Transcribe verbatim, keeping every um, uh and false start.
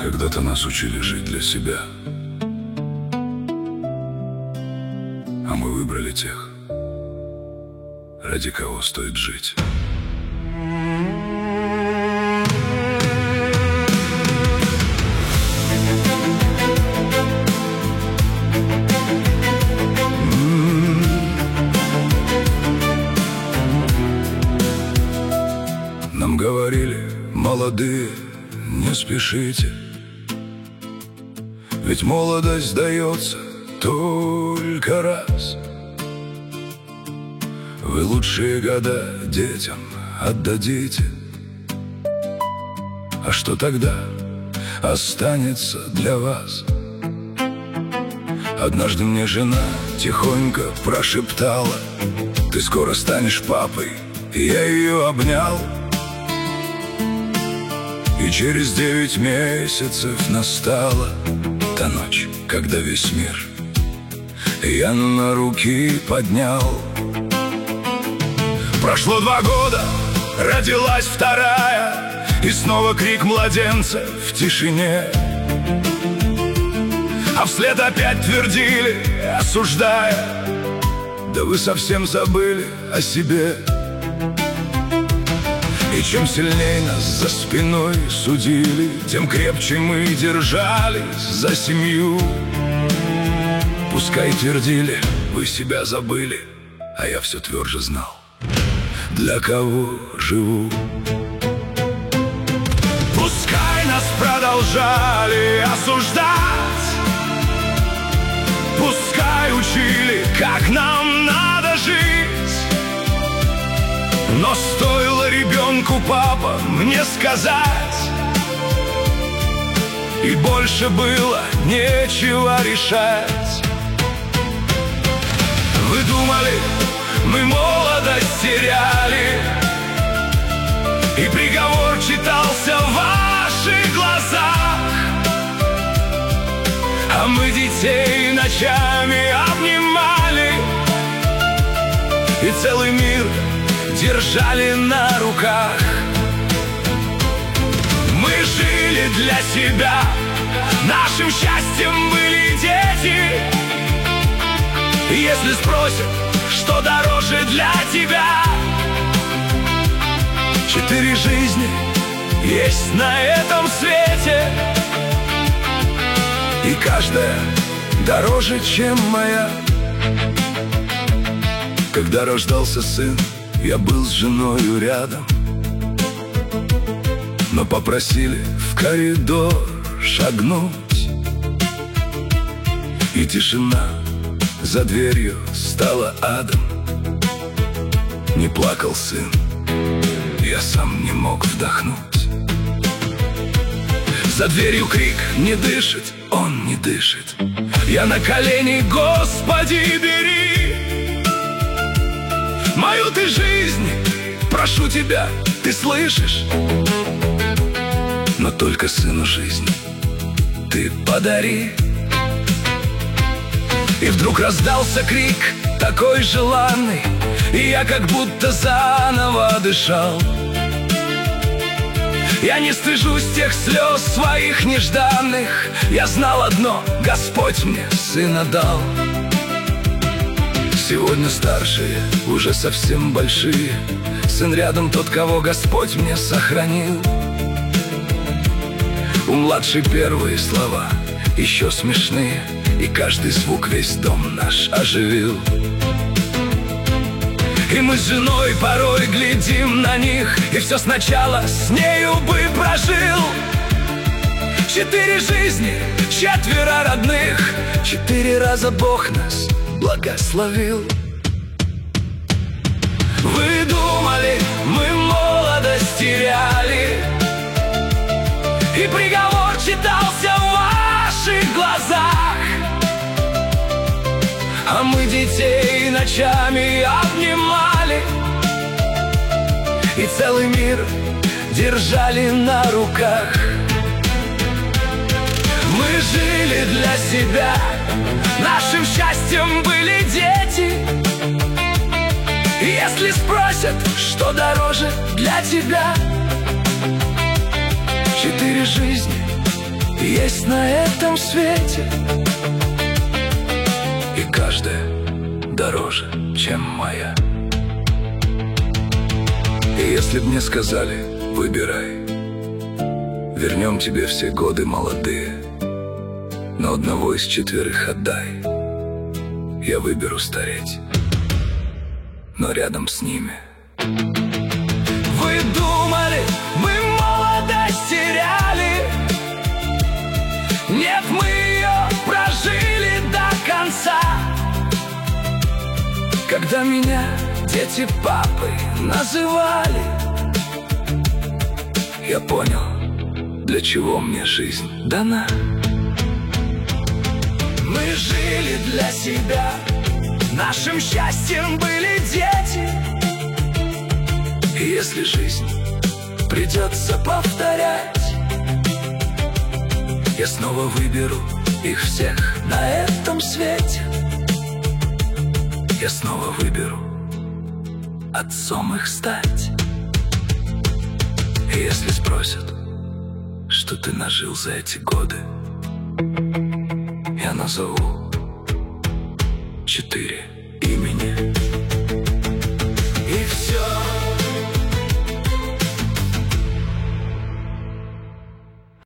Когда-то нас учили жить для себя, а мы выбрали тех, ради кого стоит жить. Нам говорили: молодые, не спешите, ведь молодость дается только раз. Вы лучшие года детям отдадите, а что тогда останется для вас? Однажды мне жена тихонько прошептала: ты скоро станешь папой. И я ее обнял. И через девять месяцев настала та ночь, когда весь мир я на руки поднял. Прошло два года, родилась вторая, и снова крик младенца в тишине. А вслед опять твердили, осуждая: да вы совсем забыли о себе. И чем сильней нас за спиной судили, тем крепче мы держались за семью. Пускай твердили: вы себя забыли, а я все тверже знал, для кого живу. Пускай нас продолжали осуждать, пускай учили, как нам надо жить. Но стоило ребенку, папа, мне сказать, и больше было нечего решать. Вы думали, мы молодость теряли, и приговор читался в ваших глазах, а мы детей ночами обнимали и целый мир держали на руках. Мы жили для себя, нашим счастьем были дети. И если спросят, что дороже для тебя, четыре жизни есть на этом свете, и каждая дороже, чем моя. Когда рождался сын, я был с женою рядом, но попросили в коридор шагнуть, и тишина за дверью стала адом. Не плакал сын, я сам не мог вдохнуть. За дверью крик: не дышит, он не дышит. Я на колени: Господи, бери мою ты жизнь, прошу тебя, ты слышишь? Но только сыну жизнь ты подари. И вдруг раздался крик, такой желанный, и я как будто заново дышал. Я не стыжусь тех слез своих нежданных, я знал одно: Господь мне сына дал. Сегодня старшие, уже совсем большие, сын рядом тот, кого Господь мне сохранил. У младшей первые слова еще смешные, и каждый звук весь дом наш оживил. И мы с женой порой глядим на них, и все сначала с нею бы прожил. Четыре жизни, четверо родных, четыре раза Бог нас благословил. Вы думали, мы молодость теряли, и приговор читался в ваших глазах, а мы детей ночами обнимали и целый мир держали на руках. Мы жили для себя, нашим счастьем были дети. И если спросят, что дороже для тебя, четыре жизни есть на этом свете, и каждая дороже, чем моя. И если б мне сказали: выбирай, вернем тебе все годы молодые, но одного из четверых отдай, я выберу стареть, но рядом с ними. Вы думали, мы молодость теряли? Нет, мы ее прожили до конца. Когда меня дети папой называли, я понял, для чего мне жизнь дана. Мы жили для себя, нашим счастьем были дети. И если жизнь придется повторять, я снова выберу их всех на этом свете. Я снова выберу отцом их стать. И если спросят, что ты нажил за эти годы, я назову четыре.